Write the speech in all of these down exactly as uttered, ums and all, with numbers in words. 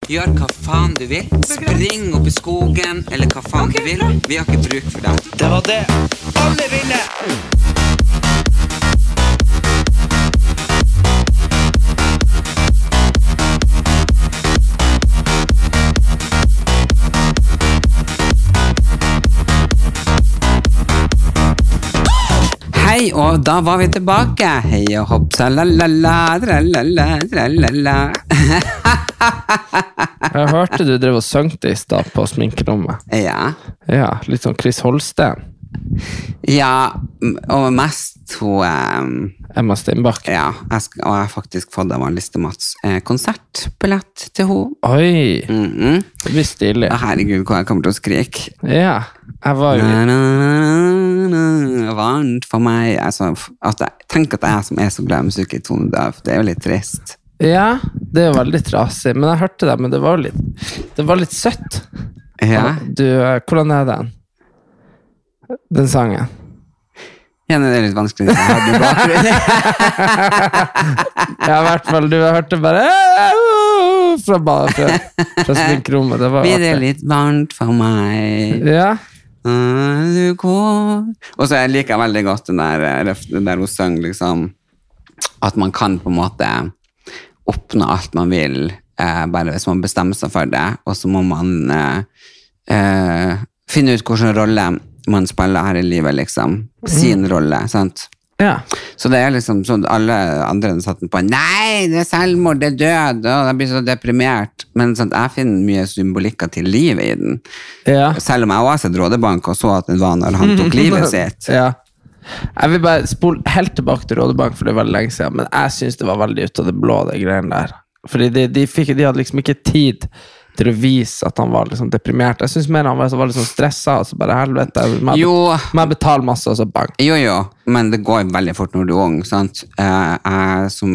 Gjør hva faen du vil. Spring opp i skogen, eller hva faen okay, du vil. Vi har ikke bruk for deg. Det var det alle ville! Hei, og da var vi tilbake. Hei og hopp, salalala, tralala, tralala. Jeg hørte du drev og søngte i stad på sminkerommet. Ja. Ja, litt sånn Chris Holsten. Ja, og mest hun... Um, Emma Steinbakk. Ja, jeg skal, og jeg har faktisk fått av en Listemats eh, konsertbillett til hun. Oi, mm-hmm. Det blir stilig. Herregud, hvor jeg kommer til å skrike. Ja, jeg var jo litt... Na, na, na, na, varmt for meg. Altså, at jeg, tenk at jeg som er så glad i musikk i tonedøv, det er jo litt trist. Ja, det er jo veldig trasig, men jeg hørte det, men det var litt, det var litt søtt. Ja. Du, hvordan er den? Den sangen? Ja, det er litt vanskelig. Jeg hadde bakgrunn. Ja, i hvert fall, du har hørt det bare fra, fra, fra sminkrommet. Det var blir det litt varmt for meg? Ja. Du går. Og så jeg liker jeg veldig godt den der, den der hun sang, liksom, at man kan på en måte oppnå alt man vil, eh, bare hvis man bestemmer seg for det, og så må man eh, eh, finne ut hvilken rolle man spiller her i livet, liksom. Sin mm. rolle, sant? Ja. Så det er liksom sånn, alle andre satt på, nei, det er selvmord, det er død, og jeg blir så deprimert. Men sånn, jeg finner mye symbolikker til livet i den. Ja. Selv om jeg også har sett Rådebank og så at det var når han tok livet sitt. Ja. Jeg vil bare spole helt tilbake til Rådebank, for det var veldig lenge siden, men jeg synes det var veldig ut av det blå, det greiene der. Fordi de, de, fikk, de hadde liksom ikke tid til å vise at han var liksom deprimert. Jeg synes mer han var, var liksom stresset, altså bare helvete, man, man betaler masse, og så bang. Jo, jo, men det går veldig fort når du er ung, sant? Jeg, jeg som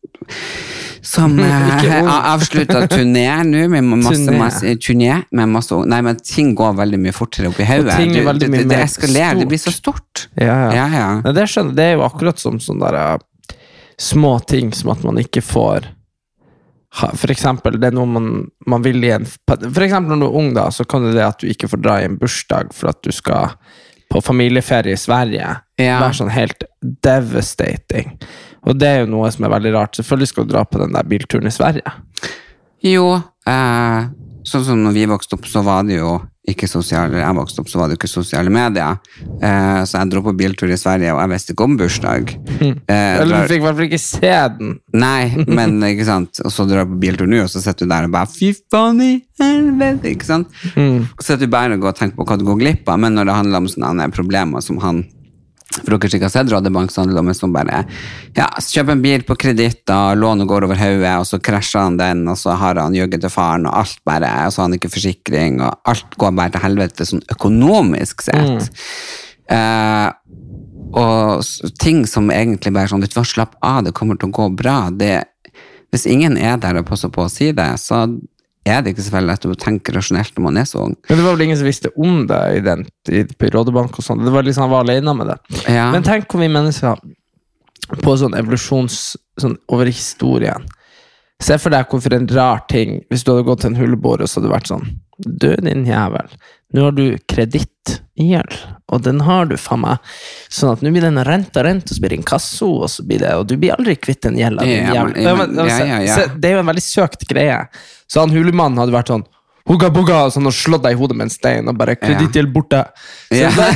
som jeg avsluttet turné nå, med masse, masse turné, med masse, nei, men ting går veldig mye fortere opp i hodet. Det, det, det, det eskalerer, det blir så stort. Ja, ja. Ja, ja. Nei, det, skjønner, det er jo akkurat som sånne der, uh, små ting som at man ikke får for eksempel, det er noe man, man vil i en for eksempel når du er ung da, så kan det det at du ikke får dra i en bursdag for at du skal på familieferie i Sverige. Ja. Det er sånn helt devastating, og det er jo noe som er veldig rart. Selvfølgelig skal du dra på den der bilturen i Sverige. Jo, eh, sånn som når vi vokste opp, så var det jo ikke sosiale, jeg vokste opp, så var det jo ikke sosiale medier. Eh, så jeg dro på biltur i Sverige, og jeg visste ikke om bursdag. Mm. Eh, Eller du fikk i hvert fall ikke se den. Nei, men ikke sant. Og så drar jeg på biltur nå, og så sitter du der og bare, fy faen i helvete, ikke sant? Mm. Og så sitter du bare og går og tenker på hva du går glipp av, men når det handler om sånne problemer som han, for dere ikke har sett Rådebank, så handler det om som bare, ja, kjøper en bil på kreditt, og lånet går over hodet, og så krasjer han den, og så har han jøgget til faren, og alt bare, og så har han ikke forsikring, og alt går bare til helvete, sånn økonomisk sett. Mm. Uh, og ting som egentlig bare sånn, du får slappe av, det kommer til å gå bra. Det, hvis ingen er der og passer på å si det, så er det ikke så veldig at du tenker rasjonelt når man er så ung. Men det var vel ingen som visste om det i den, i, på Rådebank og sånn. Det var liksom, han var alene med det. Ja. Men tenk hvor vi mennesker på sånn evolusjons, sånn over historien. Se for deg hvorfor en rar ting, hvis du hadde gått til en hullebord og så hadde det vært sånn, du din jævel, nå har du kreditt i gjeld, og den har du faen meg, sånn at nå blir den rent og rent, og så blir det en kasso, og så blir det, og du blir aldri kvitt den gjeld. Ja, ja, ja, ja, ja. Det er jo en veldig søkt greie. Så han hulemannen hadde vært sånn, hugga bugga, sånn, og slått deg i hodet med en stein, og bare kredittgjeld borte. Ja. Så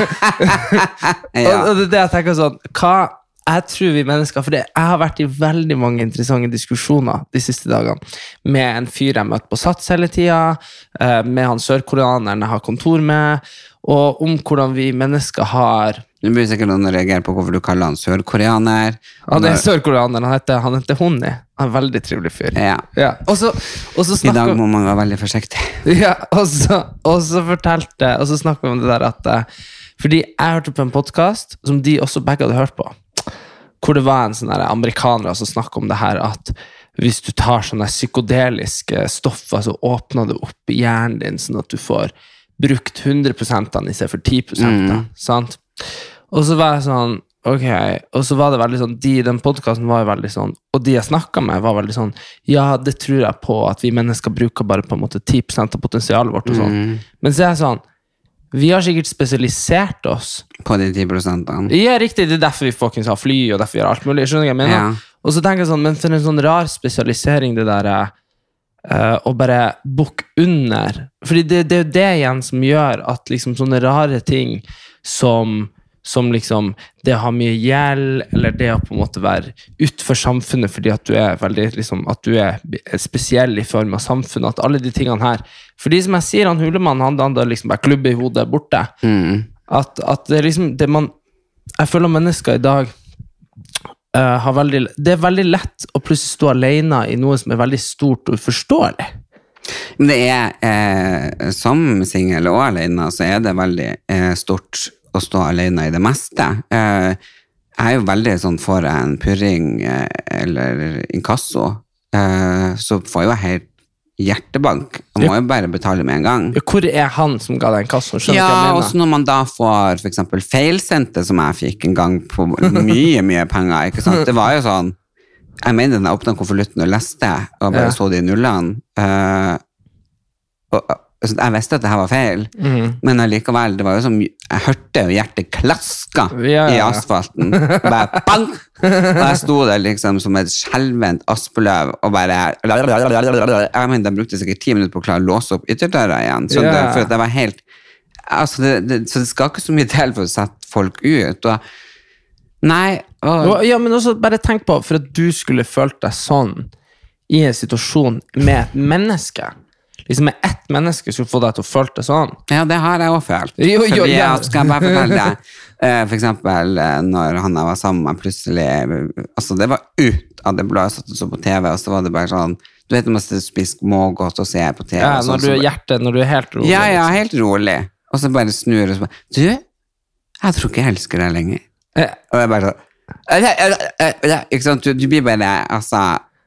ja. og, og det er det jeg tenker sånn, hva jeg tror vi mennesker, for det, jeg har vært i veldig mange interessante diskusjoner de siste dagene, med en fyr jeg møtte på Sats hele tiden, med han sørkoreaneren jeg har kontor med, og om hvordan vi mennesker har... Du blir sikkert noen å reagere på hvorfor du kaller han sørkoreaner. Han er sørkoreaner, han heter, han heter Honni. Han er en veldig trivelig fyr. Ja. Ja. Og så, og så snakker... I dag må man være veldig forsiktig. Ja, og så, og så fortalte, og så snakker vi om det der at, fordi jeg hørte på en podcast, som de også begge hadde hørt på, hvor det var en sånn der amerikaner som snakket om det her, at hvis du tar sånne psykodeliske stoffer, så åpner det opp i hjernen din, sånn at du får brukt hundre prosent i seg for ti prosent, mm. sant? Og så var jeg sånn, ok, og så var det veldig sånn, de, den podcasten var jo veldig sånn, og de jeg snakket med var veldig sånn, ja, det tror jeg på, at vi mennesker bruker bare på en måte ti prosent av potensialet vårt og sånn. Mm. Men så er jeg sånn, vi har sikkert spesialisert oss. På de ti prosentene. Ja, riktig, det er derfor vi fucking har fly, og derfor vi gjør alt mulig, skjønner jeg mener? Ja. Og så tenker jeg sånn, men for en sånn rar spesialisering det der er, Uh, og bare bukk under fordi det, det er jo det igjen som gjør at liksom sånne rare ting som, som liksom det å ha mye gjeld eller det å på en måte være utenfor samfunnet fordi at du er veldig liksom, at du er spesiell i form av samfunnet, at alle de tingene her fordi som jeg sier, han Hulemann han hadde liksom bare klubbe i hodet borte mm. at, at det liksom det man, jeg føler mennesker i dag Uh, har veldig, det er veldig lett å plutselig stå alene i noe som er veldig stort og uforståelig. Det er, eh, som single og alene, så er det veldig eh, stort å stå alene i det meste. Eh, jeg er jo veldig sånn for en purring eh, eller inkasso, eh, så får jeg jo helt hjertebank. Man må jo bare betale med en gang. Hvor er han som ga deg en kasse? Ja, også når man da får for eksempel feilsendte som jeg fikk en gang på mye, mye penger, ikke sant? Det var jo sånn, jeg mener den jeg åpnet konvolutten og leste, og bare ja. Så de nullene. Uh, og, og, jeg visste at det her var feil, mm. men allikevel, det var jo som, jeg hørte jo hjertet klaska ja, ja, ja. I asfalten. Bare bang! Og jeg sto der liksom som et skjelvent aspeløv og bare jeg mener, de brukte sikkert ti minutter på å klare å låse opp ytterdøra igjen så yeah. det, for det var helt altså det, det, så det skal ikke så mye til for å sette folk ut og nei og... ja, men også bare tenk på for at du skulle følt deg sånn i en situasjon med et menneske liksom med ett menneske skulle få deg til å føle det sånn. Ja, det har jeg også følt. Jo, jo, fordi ja. Jeg skal bare fortelle deg, for eksempel når han jeg var sammen med plutselig, altså det var ut av det blå, jeg satt og så på T V, og så var det bare sånn, du vet når man spiser smågodt og ser på T V. Ja, sånn, når du er hjertet, når du er helt rolig. Ja, ja, helt rolig. Og så bare snur og så bare, du, jeg tror ikke jeg elsker deg lenger. Eh. Og jeg bare sånn, ikke sant, du, du blir bare, altså,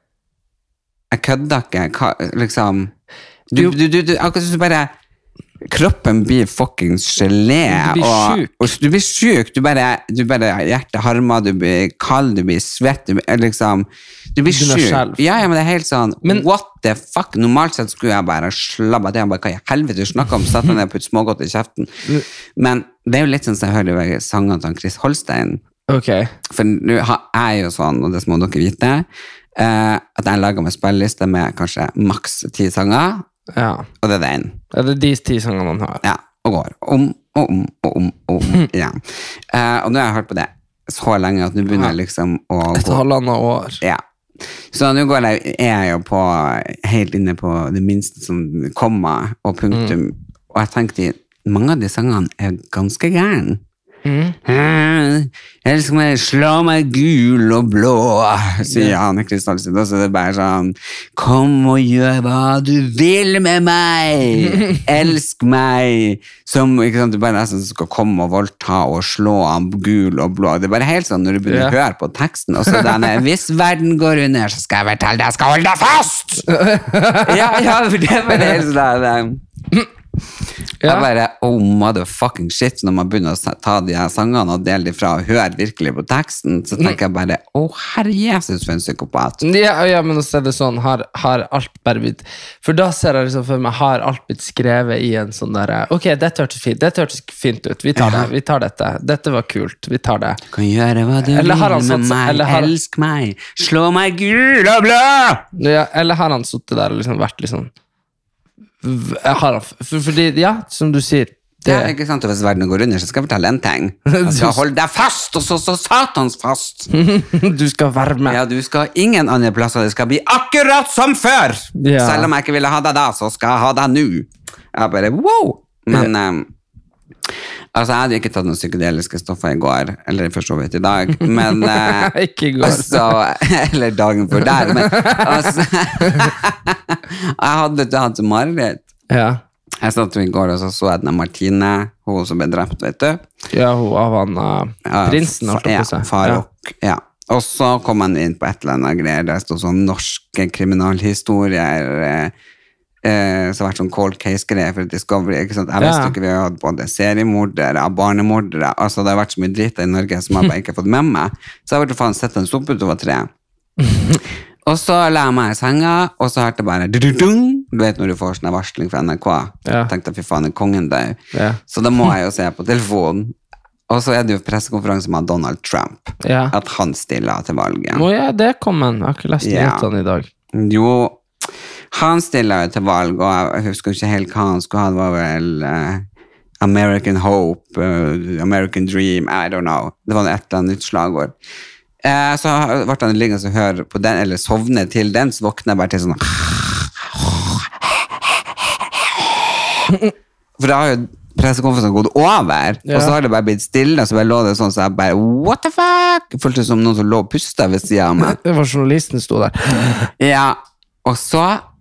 jeg kødder ikke, liksom, Du, du, du, du, akkurat så bare kroppen blir fucking gelé du blir og, syk og du blir syk du bare, du bare hjertet harmer, du blir kald, du blir svett du, liksom, du blir syk ja, ja, men det er helt sånn, men, what the fuck normalt sett skulle jeg bare slabbe til jeg bare, hva i helvete du snakker om, satt meg ned og putt smågodt i kjeften men det er jo litt sånn som jeg hører i sangene til Chris Holstein okay. for nå er jeg jo sånn og det må dere vite uh, at jeg lager meg spilleliste med kanskje maks ti sanger ja. Og det er den. Ja, det er de ti sangene han har. Ja, og går om og om og om og om igjen. Uh, og nå har jeg hørt på det så lenge at nå begynner jeg liksom å etter halvandet år. Ja. Så nå går jeg, er jeg jo på helt inne på det minste som komma og punktum. Mm. Og jeg tenkte, mange av de sangene er ganske gæren. Mm. Jeg elsker meg, slå meg gul og blå sier yeah. han i Kristallsiden og så er det bare sånn kom og gjør hva du vil med meg elsk meg som, ikke sant, du bare nesten skal komme og voldta og slå han gul og blå det er bare helt sånn når du begynner yeah. å høre på teksten og så denne, hvis verden går under så skal jeg fortelle deg, jeg skal holde deg fast ja, ja, for det er bare helt sånn ja. Jeg bare, oh motherfucking shit når man begynner å ta de her sangene og dele de fra og høre virkelig på teksten så tenker jeg bare, å oh, herre Jesus for en psykopat ja, ja, men så er det sånn har, har alt bare blitt for da ser jeg liksom for meg, har alt blitt skrevet i en sånn der, ok, dette hørtes fint dette hørtes fint ut, vi tar ja. det, vi tar dette dette var kult, vi tar det kan gjøre hva du eller vil med sånn, meg, har, elsk meg slå meg gul og blå ja, eller har han suttet der og liksom vært liksom har, for, fordi, ja, som du sier det er ikke sant, hvis verden går under så skal jeg fortelle en ting jeg skal holde deg fast og så, så satans fast du skal være med ja, du skal ingen andre plasser, det skal bli akkurat som før ja. Selv om jeg ikke ville ha deg da så skal jeg ha deg nå jeg bare, wow men um, altså jeg hadde ikke tatt noen psykedeliske stoffer i går eller for så vidt i dag men uh, ikke i går altså, eller dagen før der men altså jeg hadde hatt mareritt ja jeg satt i går og så så jeg den Martine hun som ble drept, vet du ja, hun av han uh, prinsen ja, Farok, ja. ja og så kom han inn på et eller annet greier der stod sånn norske kriminalhistorier eh, så har vært sånn cold case-greier for Discovery, ikke sant? Jeg visste Ja. ikke vi har hatt både seriemordere, barnemordere, altså det har vært så mye dritt i Norge som jeg bare ikke har fått med meg. Så jeg har vært faen sett en stopp utover tre. Og så la jeg meg i senga, og så hørte jeg bare du-du-dung. Du vet når du får sånn varsling fra N R K. Ja. Jeg tenkte, fy faen, er kongen død. Ja. Så da må jeg jo se på telefonen. Og så er det jo pressekonferanse med Donald Trump. Ja. At han stiller til valget. Å ja, det kom han. Jeg har ikke lest Ja. nyhetene i dag. Jo, han stiller jo til valg, og jeg husker ikke helt hva han skulle ha. Det var vel uh, American Hope, uh, American Dream, I don't know. Det var et eller annet nytt slagord. Uh, så ble han liggende og høre på den, eller sovne til den, så våkner jeg bare til sånn For da har jo pressekonferansen gått over, Ja. og så har det bare blitt stille, så bare lå det sånn, så jeg bare, what the fuck? Jeg følte det som noen som lå og pustet ved siden av meg. Det var journalisten sto der. Ja, og så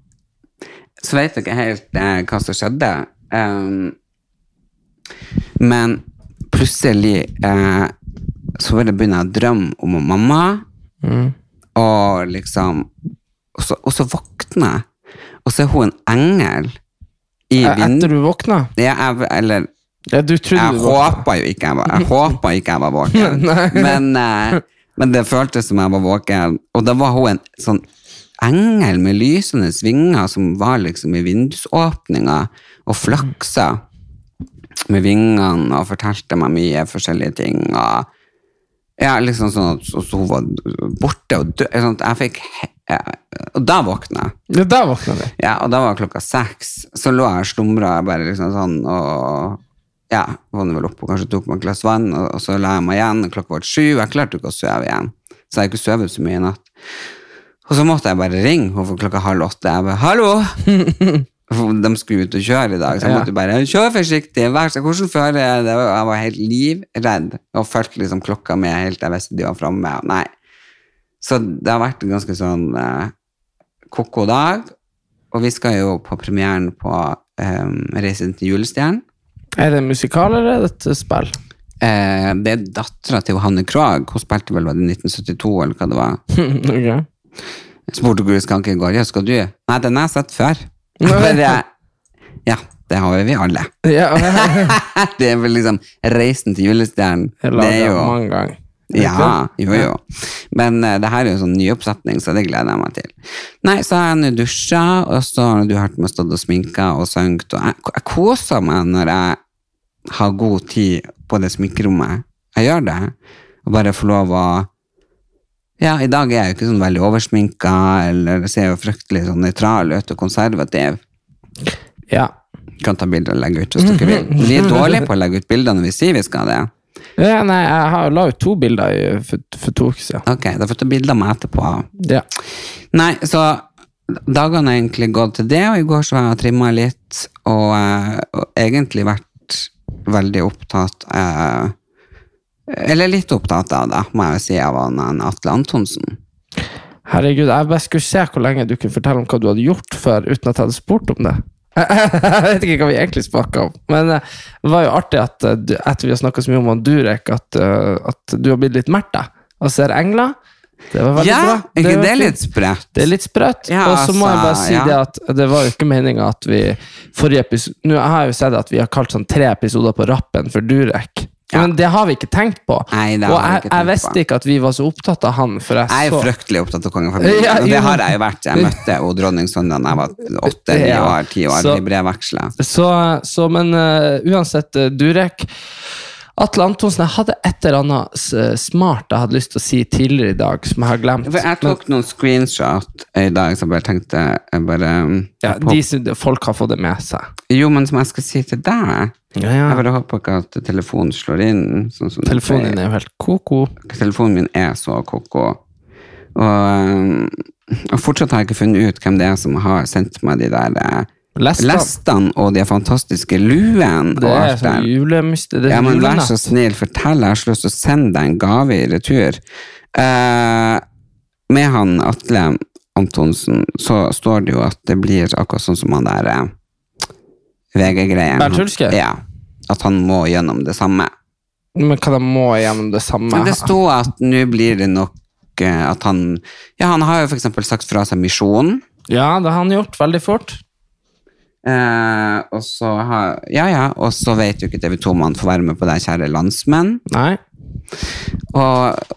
så vet jeg ikke helt eh, hva som skjedde. Um, men plutselig eh, så var det begynne å drømme om mamma, Mm. og liksom, og så, og så våkner jeg, og så er hun en engel i vind. Etter du våkna? Ja, jeg, eller, Ja, du trodde jeg du våkna. håper jo ikke jeg var, jeg håper ikke jeg var våken. Nei. men, eh, men det føltes som jeg var våken, og da var hun en sånn engel med lysende svinger som var liksom i vindusåpninga og flaksa med vingene og fortalte meg mye forskjellige ting og ja, liksom sånn at så, så hun var borte og død, sånn at jeg fikk ja, og da våkna jeg. Ja, der våkna du. Ja, og da var klokka seks, så lå jeg og slumra bare liksom sånn og ja, våknet vel opp og kanskje tok meg et glass vann og, og så la jeg meg igjen og klokka var sju, jeg klarte ikke å sove igjen så jeg har ikke sovet så mye i natt. Og så måtte jeg bare ringe hun for klokka halv åtte. Jeg bare, hallo! De skulle ut og kjøre i dag, så jeg Ja. måtte bare, kjør forsiktig, vær så hvordan fører jeg det? Jeg var helt livredd, og følte liksom klokka med helt jeg visste de var fremme. Nei. Så det har vært en ganske sånn eh, koko dag, og vi skal jo på premieren på eh, Reisen til julestjernen. Er det en musikal eller er det et spill? Eh, det er datteren til Hanne Krog, hun spilte vel var det nitten syttito, eller hva det var. Ok. Jeg spurte hvor skal ikke gå, ja, skal du? Nei, den har jeg sett før. Bare, ja, det har vi alle. Ja, Det er vel liksom reisen til julestjernen. jeg Det lager er jo, mange ganger. ja, jo jo. Men uh, det her er jo sånn ny oppsetning, så det gleder jeg meg til. Nei, så har jeg nå dusja, og så har du hørt meg stått og sminka og søngt, og jeg, jeg koser meg når jeg har god tid på det sminkerommet. Jeg gjør det, og bare får lov å ja, i dag er jeg jo ikke sånn veldig oversminka, eller ser jo fryktelig sånn nøytral ut og konservativ. Ja. Kan ta bilder og legge ut hvis dere vil. Vi er dårlige på å legge ut bilder når vi sier vi skal det. Ja, nei, jeg har la ut to bilder i- for, for to uker siden. Ok, da får jeg ta bilder med etterpå. Ja. Nei, så dagene har egentlig gått til det, og i går så har jeg trimmet litt, og, eh, og egentlig vært veldig opptatt eh, eller litt opptatt av det, må jeg jo si, av han han Atle Antonsen. Herregud, jeg bare skulle se hvor lenge du kunne fortelle om hva du hadde gjort før, uten at jeg hadde spurt om det. Jeg vet ikke hva vi egentlig snakker om, men eh, det var jo artig at eh, du- etter vi har snakket så mye om han Durek, at, eh, at du har blitt litt merta og ser engler. Det var veldig Ja, bra. ikke var det er fint. litt sprøtt? Det er litt sprøtt, Ja, og så må jeg bare altså, si ja. det at det var jo ikke meningen at vi forrige episode, nå har jeg jo sett at vi har kalt sånn tre episoder på rappen for Durek, Ja. men det har vi ikke tenkt på. Nei, det og har vi jeg, ikke jeg tenkt visste på. ikke at vi var så opptatt av han, for jeg, Jeg er så... fryktelig opptatt av kongefamilien, Ja, og jo. det har jeg jo vært. Jeg møtte jo dronning Sonja da jeg var åtte, ni Ja. år, ti år, Så- i brevvekslet. Så, så men uh, uansett, uh, Durek Atle Antonsen, jeg hadde et eller annet s- smart jeg hadde lyst til å si tidligere i dag, som jeg har glemt. For jeg tok noen screenshot i dag, så jeg bare tenkte jeg bare, Ja, på, de, som- folk har fått det med seg. jo, men som jeg skal si til deg, Ja, ja. jeg bare håper ikke at telefonen slår inn. Sånn som den Telefonen pleier. din er jo helt koko. Telefonen min er så koko. Og, um, og fortsatt har jeg ikke funnet ut hvem det er som har sendt meg de der eh, Lestene. lestene og de fantastiske luen. Det og er alt sånn der. julemyster. Det er Ja, men vær julenett. så snill, fortell. Jeg har så lyst til å sende deg en gave i retur. Eh, med han Atle Antonsen så står det jo at det blir akkurat sånn som han der eh, V G-greien. Bernt Hulsker? Ja, at han må gjennom det samme. Men hva de må gjennom det samme? Men det stod at nå blir det nok eh, at han, ja, han har jo for eksempel sagt fra seg misjonen. Ja, det har han gjort veldig fort. Eh, og så har, ja, ja, og så vet jo ikke T V to man får være med på det, kjære landsmenn. Nei. Og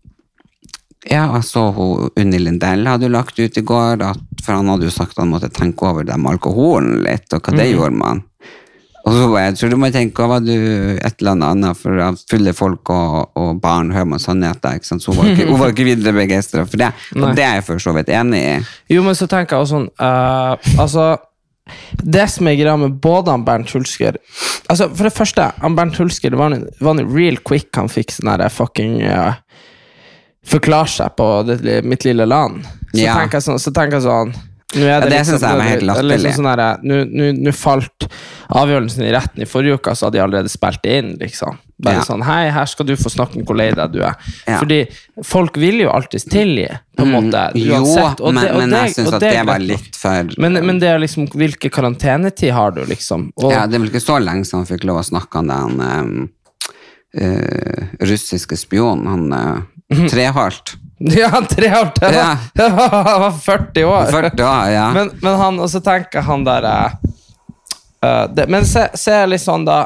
ja, så hun Unni Lindell hadde jo lagt ut i går, at, for han hadde jo sagt at han måtte tenke over det med alkoholen litt, og hva det mm. gjorde man. Og så var jeg, tror du må tenke, hva var du et eller annet, for fulle folk og, og barn hører man sannheter, ikke sant? Så hun var ikke, hun var ikke videre begeistret for det, og Nei. Det er jeg for så vidt enig i. Jo, men så tenker jeg også sånn, uh, altså, det som er greia med både han Bernt Hulsker, altså for det første, han Bernt Hulsker, det var en, var en real quick, han fikk sånn der fucking uh, forklare seg på det, mitt lille land. Så, ja. tenker jeg sånn, så tenker jeg sånn, Nå er det, ja, det liksom, synes jeg var helt latterlig. Liksom sånn her, nå, nå, nå falt avgjørelsen i retten i forrige uka, så hadde de allerede spilt inn, liksom. Bare ja. Sånn, hei, her skal du få snakke om hvor lei deg du er. Ja. Fordi folk vil jo alltid tilgi, på en måte. Mm, jo, og men, det, og men det, jeg synes at det, det var litt for... Men, men det er liksom, hvilke karantenetid har du, liksom? Og, ja, det er vel ikke så lenge som han fikk lov å snakke om den um, uh, russiske spion, han uh, Treholt. Ja, Treholt, det var, ja. Han var førti år. førti år, ja. Men, men han, og så tenker han der uh, det, Men se, se litt sånn da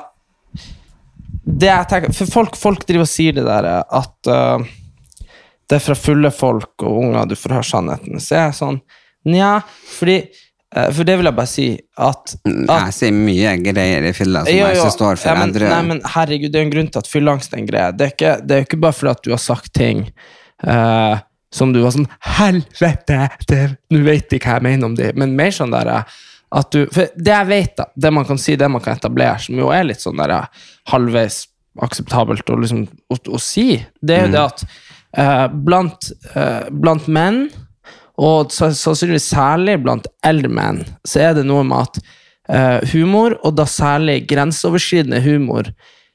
det jeg tenker, for folk, folk driver og sier det der at uh, det er fra fulle folk og unger du får høre sannheten. Så jeg er sånn, ja, fordi uh, for det vil jeg bare si at, at jeg sier mye greier i fylla som jo, jo, jeg står for ja, men, nei, men herregud, det er en grunn til at fyllangst er en greie. Det er ikke, det er ikke bare fordi at du har sagt ting Uh, som du var sånn helvete, nå vet jeg hva jeg mener om det, men mer sånn der at du, for det jeg vet da, det man kan si, det man kan etablere, som jo er litt sånn der halvveis akseptabelt å, liksom, å, å si, det er jo mm. det at uh, blant, uh, blant menn, og sannsynligvis særlig blant eldre menn, så er det noe med at uh, humor, og da særlig grenseoverskridende humor,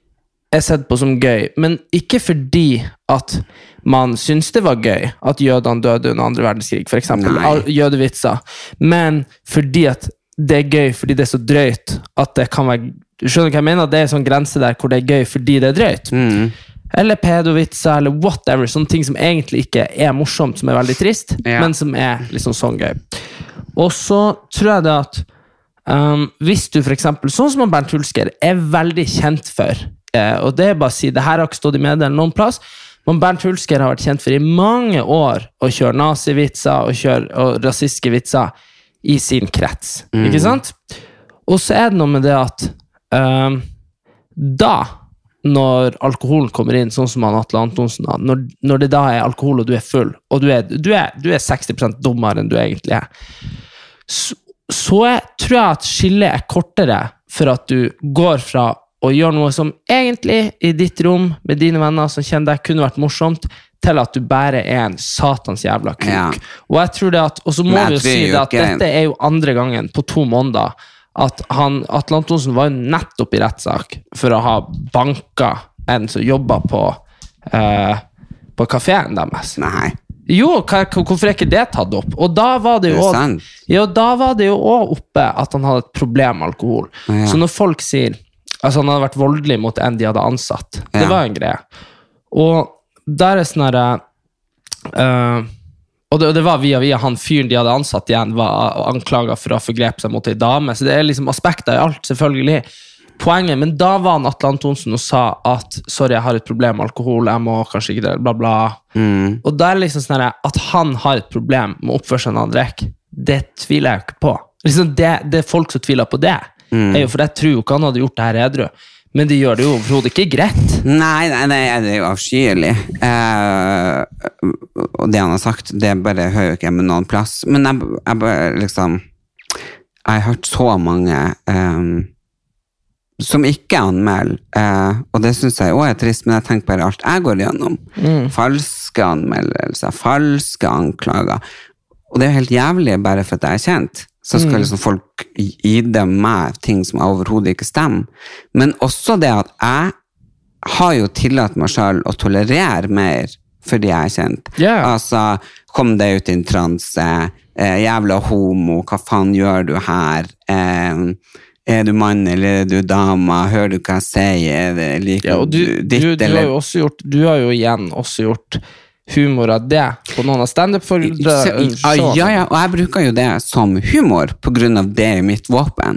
er sett på som gøy, men ikke fordi at man syns det var gøy at jødene døde under andre verdenskrig, for eksempel, Nei. Jødevitser, men fordi at det er gøy, fordi det er så drøyt, at det kan være, du skjønner hva jeg mener, det er en sånn grense der hvor det er gøy fordi det er drøyt, mm. eller pedovitser, eller whatever, sånne ting som egentlig ikke er morsomt, som er veldig trist, ja. Men som er liksom sånn gøy. Og så tror jeg det at um, hvis du for eksempel, sånn som Bernt Hulsker er veldig kjent for, og det er bare å si, det her har ikke stått i mediene noen plass, men Bernt Hulsker har vært kjent for i mange år å kjøre nazivitser og, kjøre, og rasistiske vitser i sin krets, mm. ikke sant? Og så er det noe med det at um, da, når alkoholen kommer inn, sånn som han Atle Antonsen, når, når det da er alkohol og du er full, og du er, du er, du er seksti prosent dummere enn du egentlig er, så, så jeg, tror jeg at skillet er kortere for at du går fra og gjør noe som egentlig i ditt rom med dine venner som kjenner deg kunne vært morsomt, til at du bare er en satans jævla kuk. Ja. Og jeg tror det at, og så må vi jo si det at ikke. Dette er jo andre gangen på to måneder at han, Atle Antonsen var jo nettopp i rettssak for å ha banka en som jobber på, uh, på kaféen deres. Nei. Jo, hvorfor er ikke det tatt opp? Og da var det jo også, ja, da var det jo også oppe at han hadde et problem med alkohol. Ja. Så når folk sier altså han hadde vært voldelig mot en de hadde ansatt. Det ja. Var en greie. Og der er sånn her uh, og, det, og det var via via han fyren de hadde ansatt igjen var anklaget for å ha forgrepet seg mot en dame, så det er liksom aspekter i alt selvfølgelig. Poenget, men da var han Atle Antonsen og sa at sorry, jeg har et problem med alkohol, jeg må kanskje ikke det, bla bla. Mm. Og da er det liksom sånn her at han har et problem med å oppføre seg når han drikker, det tviler jeg ikke på. Liksom det, det er folk som tviler på det. Mm. For jeg tror jo ikke han hadde gjort det her edru, men de gjør det jo overhodet ikke greit. Nei, nei, nei, det er jo avskyelig. Eh, og det han har sagt, det bare hører jo ikke hjemme noen plass. Men jeg, jeg bare liksom, jeg har hørt så mange um, som ikke anmelder, eh, og det synes jeg også er trist, men jeg tenker bare alt jeg går gjennom. Mm. Falske anmeldelser, falske anklager. Og det er jo helt jævlig bare for at jeg er kjent. Så skal liksom folk gi dem meg ting som overhodet ikke stemmer. Men også det at jeg har jo tillatt meg selv å tolerere mer fordi jeg er kjent. Yeah. Altså, kom deg ut i en transe, eh, jævla homo, hva faen gjør du her? Eh, er du mann eller er du dama? Hører du hva jeg sier? Liker ja, og du, ditt, du, du, har jo også gjort, du har jo igjen også gjort humor av det på noen av stand-up-foredrag. Ja, ja, og jeg bruker jo det som humor på grunn av det i mitt våpen.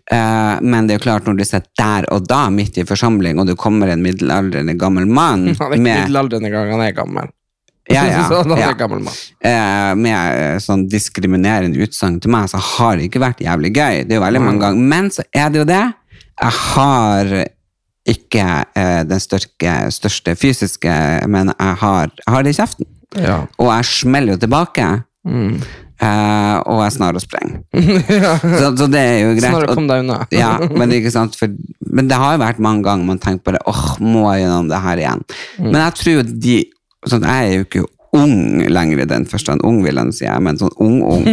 Uh, men det er jo klart når du sitter der og da midt i forsamling, og det kommer en middelaldrende gammel mann han er ikke med, middelaldrende gang, han er gammel. Ja, ja, så, han er ja. gammel mann. Uh, med sånn diskriminerende utsagn til meg, så har det ikke vært jævlig gøy. Det er jo veldig mange ganger. Men så er det jo det. Jeg har ikke eh, den størke, største fysiske, men jeg har, jeg har det i kjeften. Ja. Og jeg smeller jo tilbake. Mm. Eh, og jeg snar og sprenger. ja. så, så det er jo greit. Snar og kom deg unna. ja, men, ikke sant, for, men det har jo vært mange ganger man tenker på det, åh, oh, må jeg gjennom det her igjen? Mm. Men jeg tror jo de, sånn, jeg er jo ikke ung lenger i den forstand, ung vil han si, men sånn ung-ung.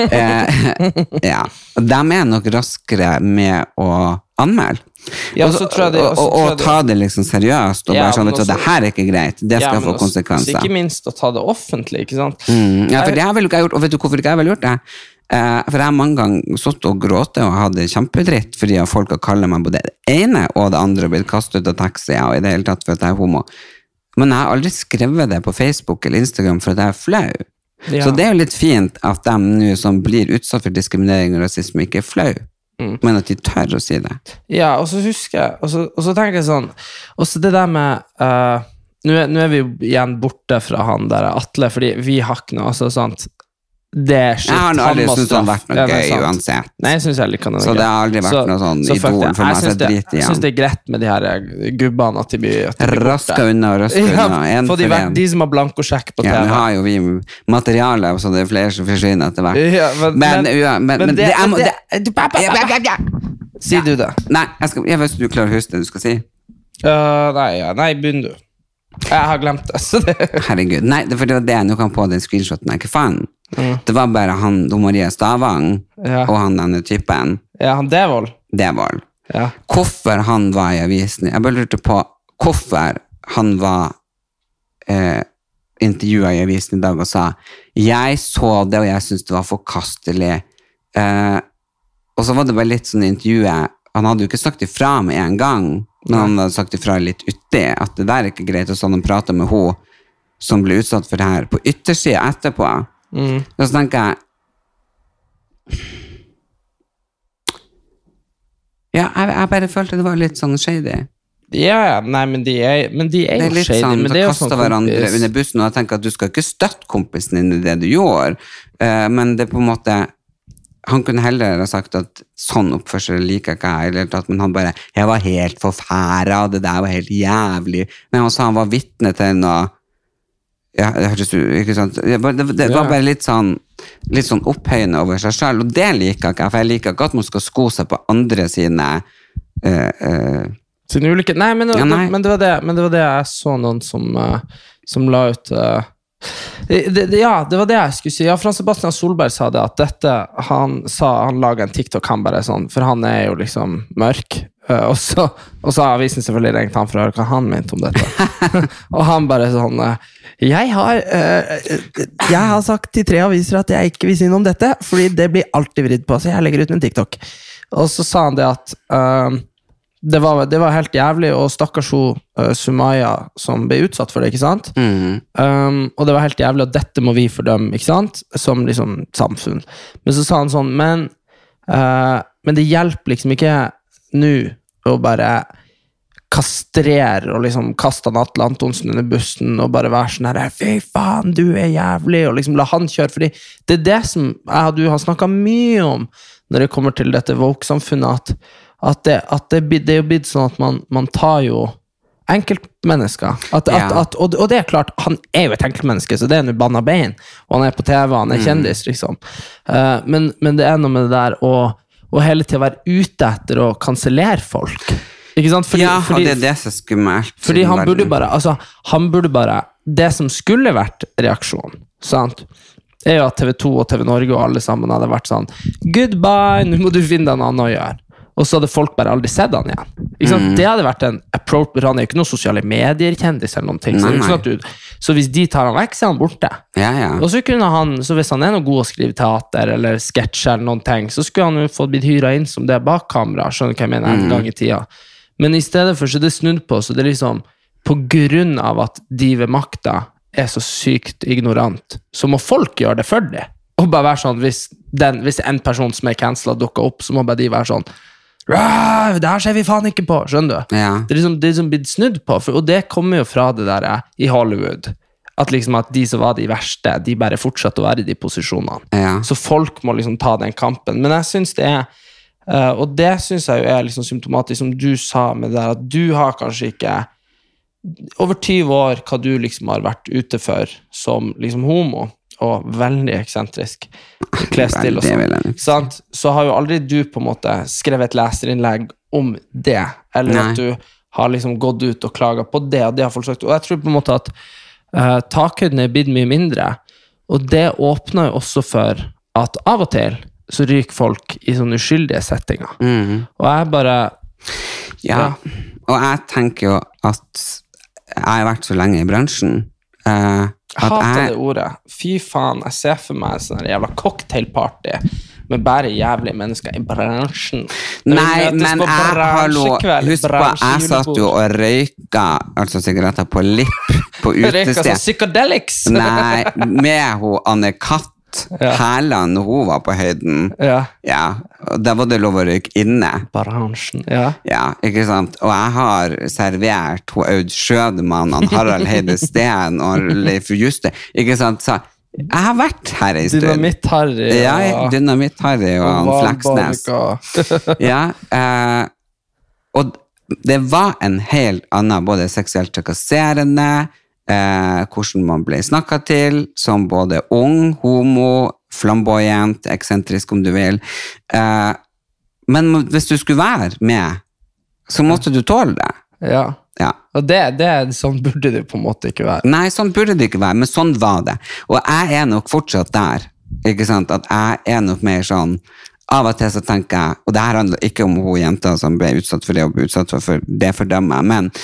eh, ja, de er nok raskere med å anmelde. Ja, Også, og, det, og, og, og ta det liksom seriøst og ja, bare sånn, vet du, det her er ikke greit, det skal ja, få også, konsekvenser. Ikke minst å ta det offentlig, ikke sant? Mm, ja, for det har vel ikke jeg gjort, og vet du hvorfor ikke jeg har vel gjort det? Uh, for jeg har mange ganger stått og gråte og hadde kjempedritt fordi folk har kallet meg både det ene og det andre og blitt kastet ut av taxi og i det hele tatt for at jeg er homo. Men jeg har aldri skrevet det på Facebook eller Instagram for at jeg er flau. Ja. Så det er jo litt fint at de nå som blir utsatt for diskriminering og rasisme ikke er flau. Mm. Men at de tør å si det. Ja, og så husker jeg og så, og så tenker jeg sånn og så det der med uh, nå, er, nå er vi jo igjen borte fra han der Atle, fordi vi har ikke noe altså, sant? Det er shit. Jeg har aldri syntes det har vært noe gøy uansett. Nei, jeg synes jeg liker noe så gøy. Det har aldri vært så, noe sånn idol for meg. Jeg synes, det, jeg synes det er greit med de her gubbene at de blir, at de blir raska unna og raska ja, unna. En for de, for en. De som har blankosjekk på T V. Ja, vi har jo vi materiale, så det er flere som forsvinner etter hvert. Ja, men, men, men, ja, men, men, men det, det, det, det, det, det Si du det. Nei, jeg, skal, jeg vet ikke du klarer å huske det du skal si. Uh, nei, ja, nei, begynn du. Jeg har glemt det, så det. Herregud, nei, det, for det var det jeg nå kan på den screenshoten jeg ikke fant. Mm. Det var bare han, Maria Stavang, ja. Og han denne typen. Ja, han Devold. Devold. Ja. Hvorfor han var i avisen. Jeg bare lurte på hvorfor han var eh, intervjuet i avisen i dag og sa jeg så det, og jeg synes det var forkastelig. Eh, og så var det bare litt sånn intervjuet, han hadde jo ikke sagt ifra med en gang, men han hadde sagt ifra litt uti, at det der er ikke greit, og sånn han pratet med hun som ble utsatt for det her på yttersiden etterpå. Mm. Og så tenker jeg ja, jeg, jeg bare følte det var litt sånn shady. Ja, ja, nei, men de er, men de er, det er jo shady. Sånn, men det er jo sånn hverandre kompis under bussen, og jeg tenker at du skal ikke støtte kompisen din i det du gjør, uh, men det er på en måte han kunne heller ha sagt at sånn oppførsel liker ikke jeg, eller at, men han bare, jeg var helt forfæret, det der var helt jævlig, men han sa han var vitne til noe. Ja, det hørtes jo, ikke sant? Det, det, det var bare litt sånn, litt sånn opphøyende over seg selv, og det liker ikke jeg, for jeg liker ikke at man skal sko seg på andre sine uh, uh, sine ulike, nei men, ja, nei, men, det var det, men det var det jeg så noen som, uh, som la ut uh, det, det, ja, det var det jeg skulle si. Ja, Frans Sebastian Solberg sa det, at dette, han sa, han laget en TikTok, han bare sånn, for han er jo liksom mørk, uh, og så og så har avisen selvfølgelig ringt han for å høre hva han mente om dette. Og han bare sånn uh, Jeg har, øh, jeg har sagt til tre aviser at jeg ikke vil si noe om dette, fordi det blir alltid vridd på, så jeg legger ut min TikTok. Og så sa han det at øh, det, var, det var helt jævlig, og stakkars hun øh, Sumaya som ble utsatt for det, ikke sant? Mm. Um, og det var helt jævlig, og dette må vi fordømme, ikke sant? Som liksom samfunn. Men så sa han sånn, men, øh, men det hjelper liksom ikke nå å bare kastrere og liksom kaste Atle Antonsen under bussen og bare være sånn her, fy faen, du er jævlig, og liksom la han kjøre, fordi det er det som jeg og du har snakket mye om når det kommer til dette woke-samfunnet, at, at, det, at det, det er jo blitt sånn at man, man tar jo enkeltmennesker, at, ja. at, at, og, og det er klart, han er jo et enkeltmenneske, så det er en banna bein, og han er på T V, han er kjendis, liksom. Uh, men, men det er noe med det der å, å hele tiden være ute etter å kansellere folk. Ikke sant? Fordi, ja, fordi, og det er det som er skummelt. Fordi han burde bare, altså, han burde bare, det som skulle vært reaksjon, sant, er jo at T V to og T V Norge og alle sammen hadde vært sånn, goodbye, nå må du finne deg en annen å gjøre. Og så hadde folk bare aldri sett han igjen. Ikke sant? Mm. Det hadde vært en approach, han er jo ikke noen sosiale medier-kjendis eller noen ting, så, sånn at du, så hvis de tar han vekk, så er han borte. Ja, ja. Og så kunne han, så hvis han er noe god å skrive teater eller sketsj eller noen ting, så skulle han jo fått blitt hyret inn som det bak kamera, skjønner du hva jeg mener, en gang i tida. Men i stedet for så det er snudd på, så det er liksom på grunn av at de ved makta er så sykt ignorant, så må folk gjøre det for det. Og bare være sånn, hvis, den, hvis en person som er cancelled dukker opp, så må bare de være sånn, det her ser vi faen ikke på, skjønner du? Ja. Det er liksom, det er liksom blitt snudd på, for, og det kommer jo fra det der i Hollywood, at liksom at de som var de verste, de bare fortsatte å være i de posisjonene. Ja. Så folk må liksom ta den kampen. Men jeg synes det er, uh, og det synes jeg jo er liksom symptomatisk, som du sa med det der, at du har kanskje ikke over tyve år hva du liksom har vært ute for som liksom homo, og veldig eksentrisk klesstil og sånn, sant? Så har jo aldri du på en måte skrevet et leserinnlegg om det, eller Nei. At du har liksom gått ut og klaget på det, og det har folk sagt, og jeg tror på en måte at uh, takhøyden er blitt mye mindre, og det åpner jo også for at av og til så ryker folk i sånne uskyldige settinger, mm. og jeg bare ja. ja, og jeg tenker jo at jeg har vært så lenge i bransjen, uh, jeg hater jeg... det ordet. Fy faen, jeg ser for meg sånn jævla cocktailparty med bare jævlige mennesker i bransjen. Nei, men jeg har lov... Husk på, jeg satt jo og røyka altså sigaretter på lipp på utested. Røyka som psychedelics. Nei, med hun Anne Katt ja. Herland, hun var på høyden. Ja. Ja, og der var det lov å røyke inne. Bransjen, ja. Ja, ikke sant? Og jeg har servert hun Aud Schødemann, Harald Heide Steen og Leif Juste, ikke sant? Så jeg har vært her en stund. Dynamitt-Harry. Og... Ja, Dynamitt-Harry og, og han Fleksnes. Ja, eh, og det var en helt annen, både seksuelt trakasserende, Eh, hvordan man ble snakket til som både ung, homo, flamboyant, eksentrisk om du vil eh, men hvis du skulle være med så måtte du tåle det ja, ja. Og det, det, sånn burde det på en måte ikke være. Nei, sånn burde det ikke være, men sånn var det, og jeg er nok fortsatt der, ikke sant, at jeg er nok mer sånn av og til så tenker jeg, og det her handler ikke om hun jenta som ble utsatt for det og ble utsatt for, for det fordømmer jeg, men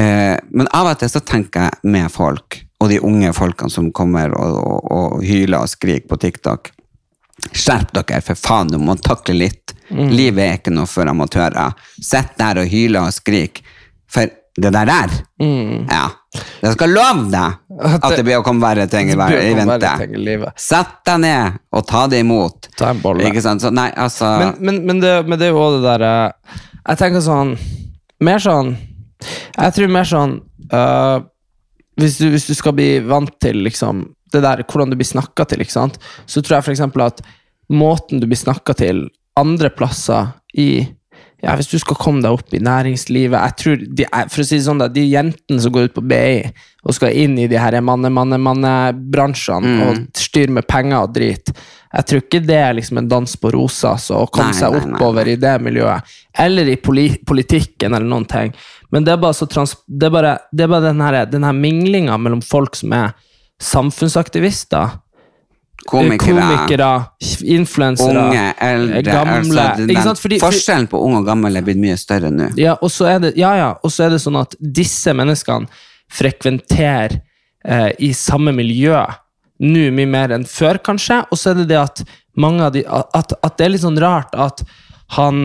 men av og til så tenker jeg med folk, og de unge folkene som kommer og, og, og hyler og skriker på TikTok. Skjerp dere, for faen, du må takle litt. Mm. Livet er ikke noe for amatører. Sett der og hyler og skrik. For det der der, mm. ja, jeg skal love deg at det blir å komme verre ting i, i vente. Sett deg ned og ta det imot. Ta en bolle. Ikke sant? Så, nei, altså... Men, men, men, det, men det er jo også det der, jeg tenker sånn, mer sånn, jeg tror mer sånn uh, hvis, du, hvis du skal bli vant til liksom, det der, hvordan du blir snakket til, ikke sant? Så tror jeg for eksempel at måten du blir snakket til andre plasser i, ja, hvis du skal komme deg opp i næringslivet, jeg tror, de, for å si det sånn da, de jentene som går ut på B I og skal inn i de her manne, manne, manne bransjene mm. og styr med penger og drit, jeg tror ikke det er liksom en dans på rosa så å komme nei, seg oppover nei, nei. I det miljøet, eller i poli- politikken eller noen ting, men det er bare så trans- det er bare, det er bare den her, den her minglinga mellom folk som er samfunnsaktivister, komikere, komikere influensere, unge, eldre, gamle, altså, ikke sant? Fordi, forskjellen på unge og gammel er blitt mye større nå. Ja, og så er det, ja, ja, og så er det sånn at disse menneskene frekventerer eh, i samme miljø nå mye mer enn før kanskje, og så er det det at mange av de, at, at det er litt sånn rart at han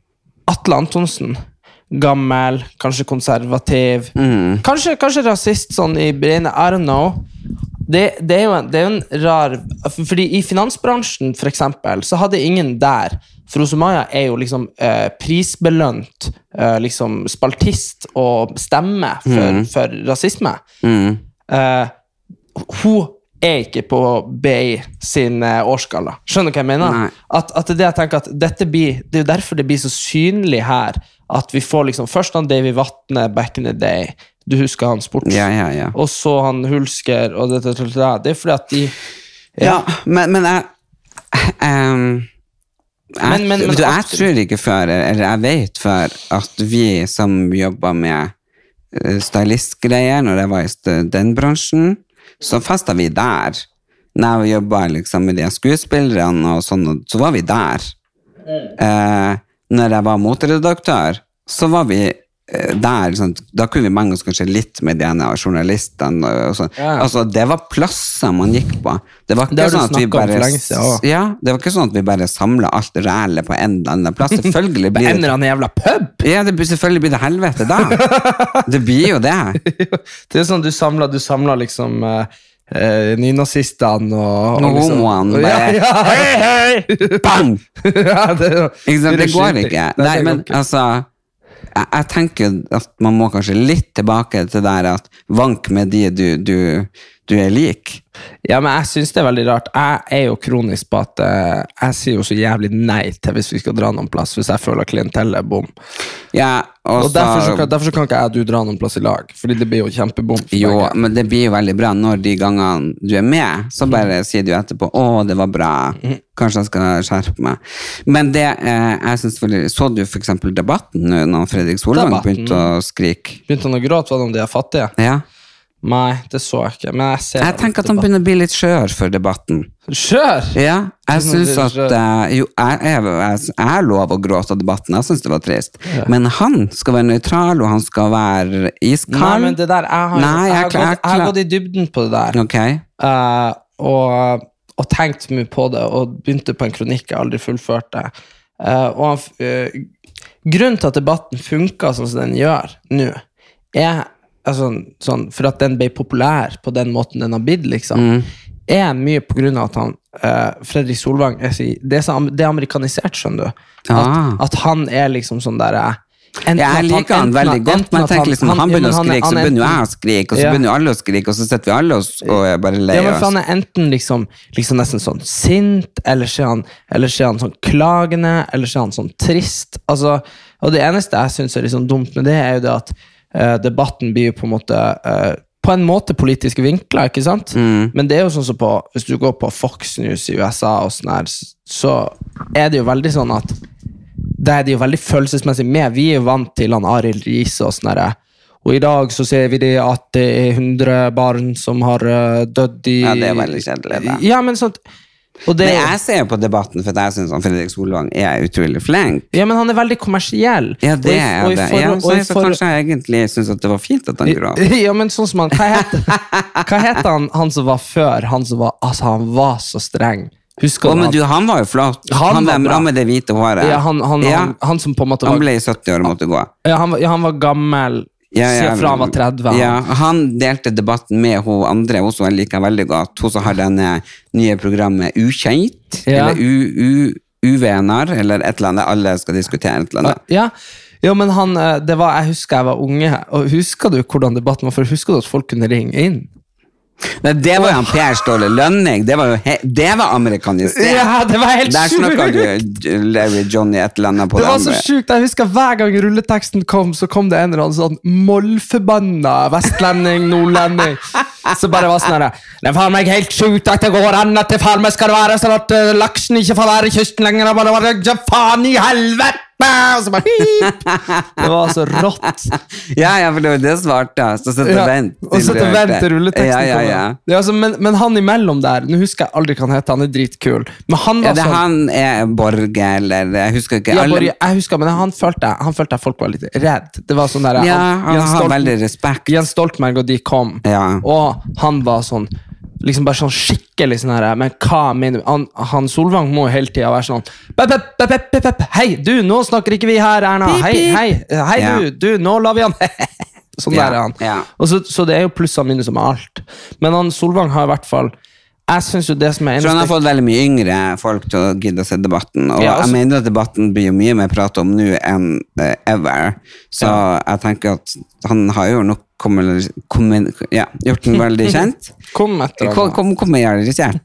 Atle Antonsen, gammel, kanskje konservativ, mm. kanskje, kanskje rasist sånn i Breine, I don't know, det, det, er jo en, det er jo en rar, fordi i finansbransjen for eksempel, så hadde ingen der, for Osumaya er jo liksom eh, prisbelønt, eh, liksom spaltist og stemme for, mm. for rasisme. Mm. Eh, hun er ikke på B I sin uh, årsskala. Skjønner du hva jeg mener? At, at det er det jeg tenker at dette blir, det er jo derfor det blir så synlig her, at vi får liksom, først han Davy Vatne back in the day, du husker han sports, ja, ja, ja. og så han Hulsker, og det, det, det, det er fordi at de... Ja, ja men, men jeg... Um, jeg, men, men, men, jeg tror ikke før, eller jeg vet før, at vi som jobber med uh, stylistgreier, når jeg var i den bransjen, så festet vi der. Når vi jobbet liksom, med de skuespillerne og sånn, så var vi der. Mm. Eh, når jeg var moteredaktør, så var vi der, sånn, da kunne vi mange oss kanskje litt med de ene journalistene og sånn. Ja. Altså, det var plasser man gikk på. Det var ikke, sånn at, vi bare, ja, det var ikke sånn at vi bare samlet alt rælet på en eller annen plass. Selvfølgelig blir det en eller annen jævla pub? Ja, det blir, selvfølgelig blir det helvete da. Det blir jo det. Det er sånn du samler, du samler liksom uh, uh, nynazistene og, og liksom, homoene bare, ja, ja. Hei, hei, bang! Ja, det, det, det går ikke. Nei, men altså Jeg, jeg tenker at man må kanskje litt tilbake til der at vank med de du, du, du er lik. Ja, men jeg synes det er veldig rart. Jeg er jo kronisk på at uh, jeg sier jo så jævlig nei til hvis vi skal dra noen plass, hvis jeg føler klientellet er bom. Ja, og, og derfor, så kan, derfor så kan ikke jeg og du dra noen plass i lag, fordi det blir jo kjempebom. Jo, meg. Men det blir jo veldig bra når de gangene du er med, så bare mm. sier du etterpå, å, det var bra, kanskje jeg skal skjerpe meg. Men det, eh, jeg synes veldig, så du for eksempel debatten nå, når Fredrik Solvang begynte å skrike? Begynte han å gråte, var det om de er fattige? Ja. Nei, det så jeg ikke, men jeg ser Jeg tenker at han begynner å bli litt skjør for debatten. Skjør? Ja, jeg synes at uh, jo, jeg, jeg, jeg, jeg er lov å gråte av debatten. Jeg synes det var trist, ja. Men han skal være nøytral, og han skal være iskald. Nei, men det der, jeg har, Nei, jeg, jeg, har, gått, jeg har gått i dybden på det der. Ok. uh, og, og tenkt mye på det, og begynte på en kronikk jeg aldri fullførte. uh, og han, uh, grunnen til at debatten funker sånn som den gjør nå, er altså, sånn, for at den ble populær på den måten den har blitt, liksom, mm. er mye på grunn av at han, uh, Fredrik Solvang, jeg, det, er så, det er amerikanisert, skjønner du. Ah. At, at han er liksom sånn der, enten jeg liker han, han veldig godt, men jeg tenker liksom, han, han begynner ja, å skrike, så begynner jeg å skrike, og så ja. begynner alle å skrike, og så setter vi alle oss og er bare lei oss. Ja, men for han er enten liksom, liksom nesten sånn sint, eller så er han, eller så er han sånn klagende, eller så er han sånn trist, altså, og det eneste jeg synes er liksom dumt med det, er jo det at Uh, debatten blir jo på en måte uh, på en måte politiske vinkler, ikke sant? Mm. Men det er jo sånn som på, hvis du går på Fox News i U S A og sånn her, så er det jo veldig sånn at det er det jo veldig følelsesmessig med. Vi er jo vant til han Arild Riise og sånn her, og i dag så ser vi det at det er hundre barn som har uh, dødd i... Ja, det er veldig kjedelig det. Ja, men sånt... Det, men jeg ser jo på debatten, for jeg synes han Fredrik Solvang er utrolig flink. Ja, men han er veldig kommersiell. Ja, det er og, og det. For, ja, så, så for, kanskje jeg egentlig synes at det var fint at han gråt. Ja, men sånn som han, hva heter, hva heter han, han som var før? Han som var, altså han var så streng. Husker oh, men du, han var jo flott. Han, han var med det hvite håret. Ja, han, han, ja. han, han som på en måte var... Han ble i sytti år og måtte gå. Ja, han, ja, han var gammel... Ja, ja, fra han var tretti. Ja, han delte debatten med hun andre, hun som jeg liker veldig godt, hun som har denne nye programmet Ukjent, ja. Eller Uvener, eller et eller annet, alle skal diskutere et eller annet. Ja, ja, men han, det var, jeg husker jeg var unge, og husker du hvordan debatten var, for husker du at folk kunne ringe inn? Nei, det var jo han Per Ståle Lønning. Det var jo he- det var amerikanisert. Ja, det var helt der snakket du Larry Johnny et eller annet på det det var så sjukt. Jeg husker hver gang rulleteksten kom, så kom det en eller annen sånn mollforbanna vestlending, nordlending. Så bare var sånn her, det er faen meg helt sjukt at det går an at det faen meg skal være sånn at uh, laksen ikke får være i kysten lenger. Bare var det faen i helvete. Og så bare hip. Det var så rått. Ja, ja, for det var det svarte. Så sett og vent. Ja, og sett og vent til rulleteksten. Ja, ja, ja. Ja, altså, men, men han imellom der, nå husker jeg aldri hva han heter, han er dritkul. Men han var ja, det sånn, han er Borge, eller jeg husker ikke. Ja, alle... Borge, jeg husker, men han følte, han følte at folk var litt redd. Det var sånn der, ja, han, han har veldig respekt. Jens Stoltenberg og de kom, ja. Og han var sånn, liksom bare sånn skikkelig sånn her, men hva mener du? Han, han Solvang må hele tiden være sånn, pep, pep, pep, pep, pep. Hei, du, nå snakker ikke vi her, Erna. Hei, hei, hei ja. du, du, nå lar vi han. Sånn ja, der er han. Ja. Og så, så det er jo plusser og minus som er alt. Men han Solvang har i hvert fall, jeg synes jo det som er... Så han har fått veldig mye yngre folk til å gidde å se debatten, og ja, altså, jeg mener at debatten blir jo mye mer prat om nå enn uh, ever. Så ja. Jeg tenker at han har jo nok kommet, kommet, ja, gjort den veldig kjent. Kom etter Kom, kom, kom med realisert.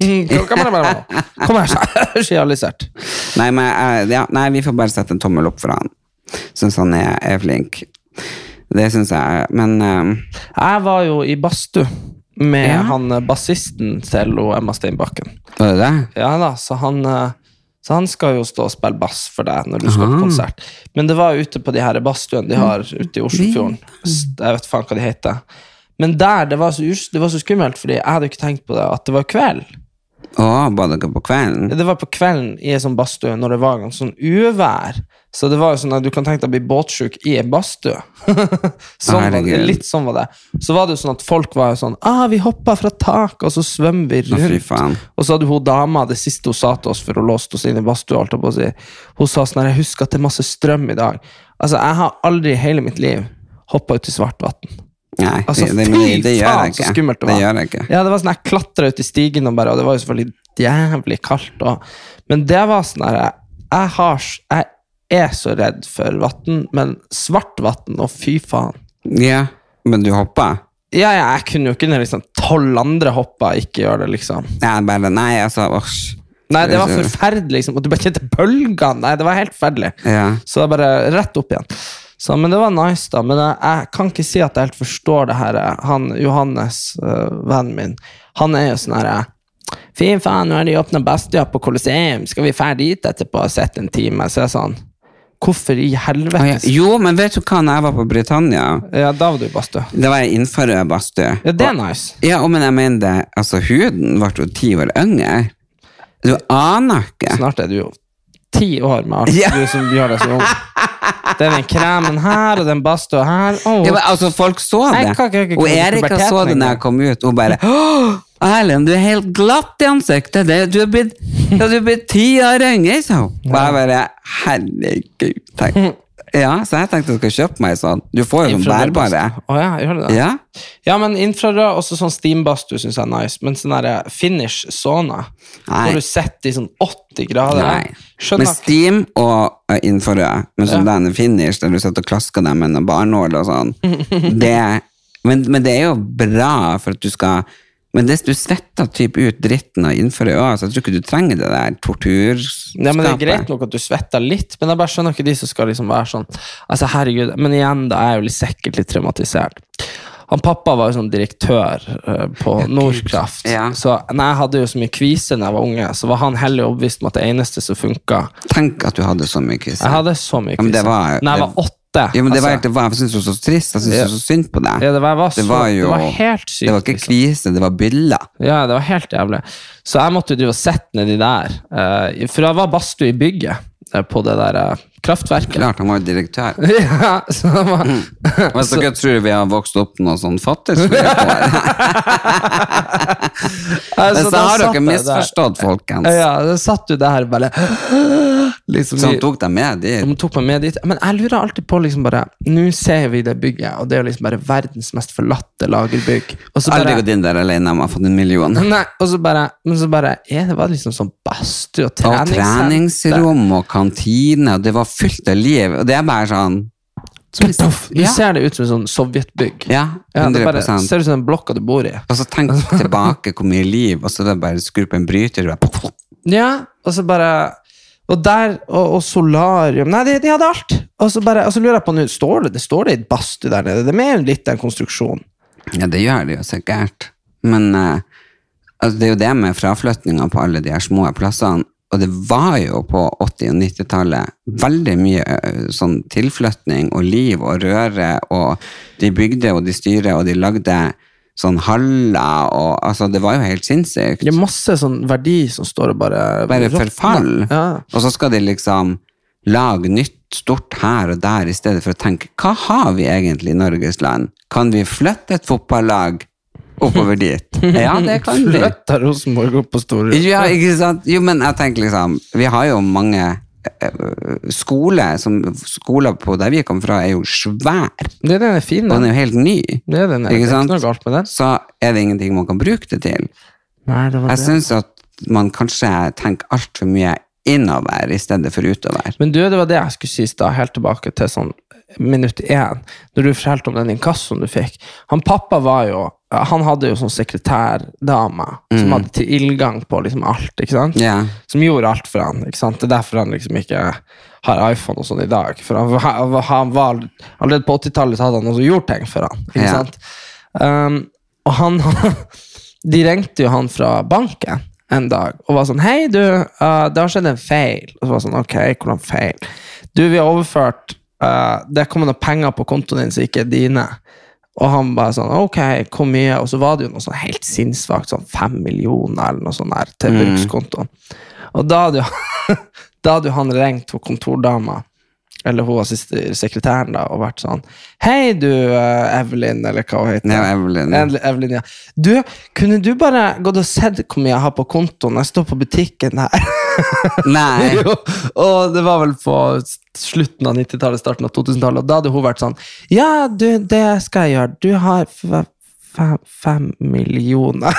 Kom her, realisert. Nei, men, uh, ja, nei, vi får bare sette en tommel opp for han. Synes han er, er flink. Det synes jeg, men... Uh, jeg var jo i Bastu med ja. han bassisten til Emma Steinbakken. Var det det? Ja da, så han... Så han skal jo stå og spille bass for deg når du skal på konsert. Men det var ute på de her badstuene de har ute i Oslofjorden. Jeg vet faen hva de heter. Men der, det var så, det var så skummelt, fordi jeg hadde ikke tenkt på det, at det var kveld. Åh, bada dere på kvelden? Det var på kvelden i en sånn badstue, når det var en sånn uvær. Så det var jo sånn at du kan tenke deg å bli båtsjuk i en badstue. sånn var det, litt sånn var det. Så var det jo sånn at folk var jo sånn, ah, vi hoppet fra tak, og så svømmer vi rundt. Å, fy faen. Og så hadde hun dama, det siste hun sa til oss for å låse oss inn i badstue, alt på å si. Hun sa sånn, jeg husker at det er masse strøm i dag. Altså, jeg har aldri i hele mitt liv hoppet ut i svart vatten. Nei, Altså, det, det, fy det, det gjør faen, jeg så ikke. skummelt det Det var. gjør jeg ikke. Ja, det var sånn, jeg klatret ut i stigen og bare, og det var jo selvfølgelig jævlig kaldt. Og, men det var sånn her, jeg, har, jeg er så redd for vatten, men svart vatten, og fy faen. Ja, men du hopper? Ja, ja, jeg kunne jo ikke når liksom tolv andre hopper, ikke gjøre det liksom. Nei, bare, nei, altså, års. Nei, det var forferdelig liksom, og du bare kjente bølgene, nei, det var helt forferdelig. Ja. Så det bare rett opp igjen. Så, men det var nice da, men jeg, jeg kan ikke si at jeg helt forstår det her. Han, Johannes, uh, vennen min, han er jo sånn her, fy faen, nå er de åpnet Bastia på Colosseum, skal vi ferdig dit etterpå og sette en time? Så jeg sånn, hvorfor i helvete? Ah, ja. Jo, men vet du hva, når jeg var på Britannia, Ja, da var du i Bastia. det var jeg innenfor Bastia. Ja, det er nice. Ja, og, men jeg mener det, altså huden ble jo ti år yngre. Du aner ikke. Snart er du jo ti år med alt, Ja. du som gjør det så ung. Det er den kremen her, og den Bastia her. Oh. Ja, men, altså, folk så det. Jeg kan ikke- ikke- og ikke- Erika puberteten så det når jeg kom ut, og bare, åh, Erlend, du er helt glatt i ansiktet. Det, du er blitt, ja, du er blitt ti år yngre, sa hun. Og jeg bare, herregud, tenk. Ja, så jeg tenkte at jeg skulle kjøpe meg sånn. Du får jo sånn bærbare. Åja, gjør det det? Ja, Ja, men infrarød, også sånn steambadstue synes jeg er nice, men sånn der Finnish sauna, Nei. hvor du setter i sånn åtti grader. nei. Med Skjønner. steam og uh, innenfor, men sånn Ja. den finish, der du setter og klasker dem med en barnål og sånn. Det, men, men det er jo bra for at du skal, men det, du svetter typ ut dritten og innenfor også, så jeg tror ikke du trenger det der torturskapet. Ja, men det er greit nok at du svetter litt, men jeg bare skjønner ikke de som skal liksom være sånn, altså herregud, men igjen da er jeg jo litt sikkert litt traumatisert. Han pappa var jo sånn direktør uh, på Nordkraft, Ja. så når jeg hadde jo så mye kvise når jeg var unge, så var han heller overbevist om at det eneste som funket. Tenk at du hadde så mye kvise. Jeg hadde så mye Ja, men det kvise. var- når jeg det- var åtte. Ja, men det var, altså. det var, jeg synes det var så trist, jeg synes Ja. det var så synd på deg. Ja, det var, jeg var, Det så, var jo- det var helt sykt. Det var ikke liksom. kvise, det var byller. Ja, det var helt jævlig. Så jeg måtte jo drive og sette nedi der. eh, for jeg var badstue i bygget eh, på det der eh, kraftverket. Klart, han var jo direktør. Ja, så det var... Hvis dere tror vi har vokst opp noe sånn fattigslepp, Altså, så da har satt dere jeg misforstått, folkens. der. Ja, da satt du der bare... Liksom, Så han vi- tok deg med dit. de tok meg med dit. Men jeg lurer alltid på liksom bare, nå ser vi det bygget, og det er jo liksom bare verdens mest forlatte lagerbygg. Og så Aldri bare... gått inn der alene, man har fått en million. Nei, og så bare, men så bare, ja, det var liksom sånn badstue og Og treningssenter. treningsrom og kantine, og det var fylt av liv. Og det er bare sånn... Puff, Du Ja. ser det ut som en sånn sovjetbygg. Ja, Ja, det hundre bare prosent. ser ut som en blokka du bor i. Og så tenk tilbake hvor mye liv, og så er det bare skru på en bryter. Og bare... Ja, og så bare... Og der, og, og solarium. Nei, de, de hadde alt. Og så bare, og så lurer jeg på nå, står det, det står det i et badstue der nede? Det er mer enn litt en konstruksjon. Ja, det gjør det jo sikkert. Men eh, altså, det er jo det med fraflytninger på alle de her små plassene. Og det var jo på åtti- og nittitallet veldig mye eh, sånn tilflytning og liv og røre, og de bygde og de styrer, og de lagde sånn haller, og altså, det var jo helt sinnssykt. Det er masse sånn verdi som står og bare... Bare forfall. Ja. Og så skal de liksom lage nytt stort her og der, i stedet for å tenke, hva har vi egentlig i Norges land? Kan vi flytte et fotballag oppover dit? Ja, det kan vi. Flytta Rosenborg opp på Store. Ja, ikke sant? Jo, men jeg tenker liksom, vi har jo mange eh, skoler, som, skoler på der vi kom fra er jo svær, Det er den er fin, og den den. er jo helt ny. Det er den, det er Ikke ikke sant? noe galt med den. Så er det ingenting man kan bruke det til. Nei, det var Jeg det. synes at man kanskje tenker alt for mye innover i stedet for utover. Men du, det var det jeg skulle si da, helt tilbake til sånn minutt én, når du fortalte om den inkassoen du fikk. Han pappa var jo, han hadde jo sånn sekretærdama, som Mm. hadde tilgang på liksom alt, ikke sant? Ja, Som gjorde alt for han, ikke sant? Det er derfor han liksom ikke har iPhone og sånn i dag. For han, han, han var, allerede på åttitallet så hadde han også gjort ting for han, ikke Ja. sant? Um, og han, de ringte jo han fra banken en dag, og var sånn, hei du, uh, det har skjedd en feil. Og så var det sånn, ok, hvordan feil? Du, vi har overført, uh, det kommer noen penger på kontoen din som ikke er dine. Og han bare sånn, ok, hvor mye? Og så var det jo noe sånn helt sinnssvakt, sånn fem millioner eller noe sånt der til brukskontoen. Og da hadde jo, da hadde jo han ringt til kontordama, eller hun assister sekretæren da, og vært sånn, hei du, uh, Evelyn, eller hva hun heter. Ja, Evelyn. Evelyn, ja. Du, kunne du bare gått og sett hvor mye jeg har på kontoen? Jeg står på butikken her. Nei. Jo, og det var vel på slutten av nittitallet, starten av totusentallet, og da hadde hun vært sånn, ja, du, det skal jeg gjøre. Du har f- fem, fem millioner.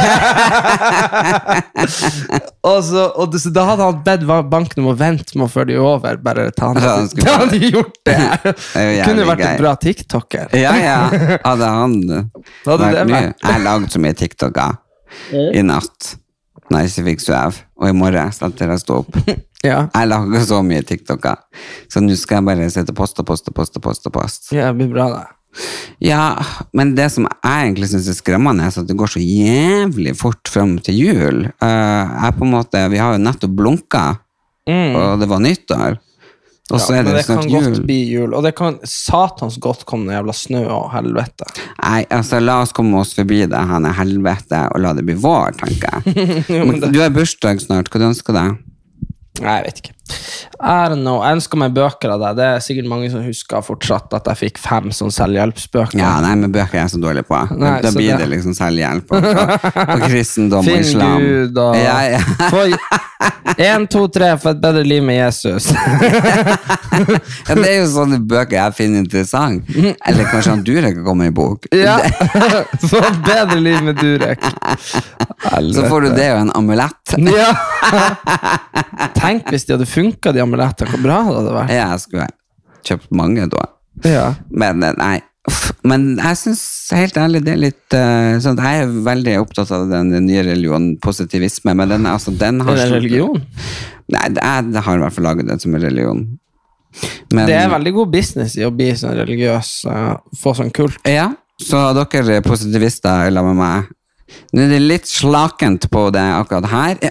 og så, og det, så da hadde han bedt banken om å vente med å føre de over, bare ta han. Ja, han skulle da hadde de gjort det. Det er jo Kunne jævlig vært gøy. en bra TikToker. Ja, ja. Hadde han Hadde vært det mye. vært? Jeg lagde så mye TikToker i natt, når jeg ikke fikk søv, og i morgen etter jeg stod opp. Ja. Jeg lager så mye TikToker, så nå skal jeg bare sette post og post og post og post og post. Ja, det blir bra da. Ja, men det som jeg egentlig synes er skremmende er at det går så jævlig fort frem til jul. Uh, jeg på en måte, vi har jo nettopp blunket, Mm. og det var nyttår. Og så Ja, er men det det kan snart godt jul. bli jul, og det kan satans godt komme noe jævla snø og helvete. Nei, altså la oss komme oss forbi det, han er helvete, og la det bli vår, tenker jeg. Jo, men det- Du har bursdag snart, hva du ønsker deg? Nei, jeg vet ikke. I don't know. Jeg ønsker meg bøker av deg. Det er sikkert mange som husker fortsatt at jeg fikk fem sånn selvhjelpsbøker. Ja, nei, men bøker er jeg så dårlig på. Nei, da så blir det- det liksom selvhjelp og, og, og kristendom og Finn islam. Gud og Ja, ja. Få en, to, tre for et bedre liv med Jesus. Ja, det er jo sånne bøker jeg finner interessant. Eller kanskje han Durek kommer i bok. Ja. Få et bedre liv med Durek. Så får du det og en amulett. Ja. Tenk hvis de hadde funket, de amulettene. Hvor bra det hadde vært. Ja, jeg skulle kjøpt mange da. Ja. Men eh, nei, uff. Men jeg synes helt ærlig det er litt uh, sånn, jeg er veldig opptatt av den nye religionen, positivisme, men den, altså, den har Er det en stor- religion? Nei, det er, det har i hvert fall laget den som en religion. Men, Det er veldig god business i å bli sånn religiøs, uh, få sånn kult. Ja, så dere positivister la med meg. Nå er det litt slakent på det akkurat her.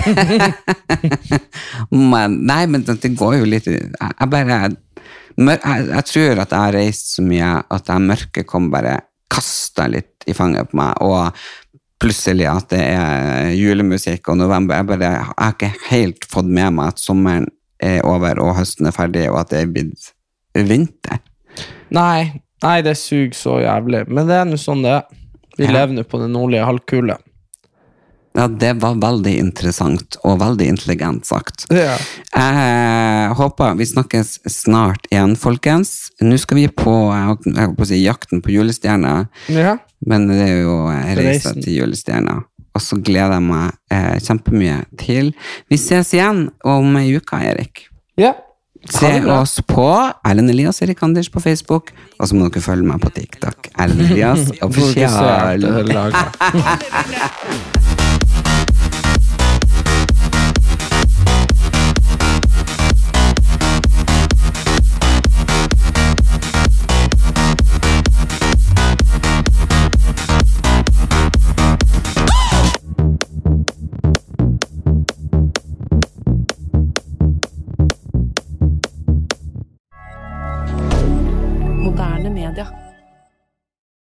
men, nei, men det går jo litt Jeg, jeg bare mør, jeg, jeg tror at jeg har reist så mye at jeg mørket kom bare kastet litt i fanget på meg, og plutselig at det er julemusikk og november. Jeg, bare, jeg har ikke helt fått med meg at sommeren er over og høsten er ferdig, og at det er blitt vinter. Nei, nei, det suger så jævlig. Men det er nå sånn det er. Vi Ja. lever nå på den nordlige halvkule. Ja, det var veldig interessant og veldig intelligent sagt. Ja. Jeg håper vi snakkes snart igjen, folkens. Nå skal vi på, jeg holdt på å si, jakten på julestjerner, Ja. men det er jo reise Reisen. til julestjerner. Og så gleder jeg meg eh, kjempemye til. Vi ses igjen om en uke, Erik. Ja. Se Ha det bra. oss på Erlend Elias Erik Anders på Facebook, og så må dere følge meg på TikTok. Erlend Elias Fokusert offisial. hele laget.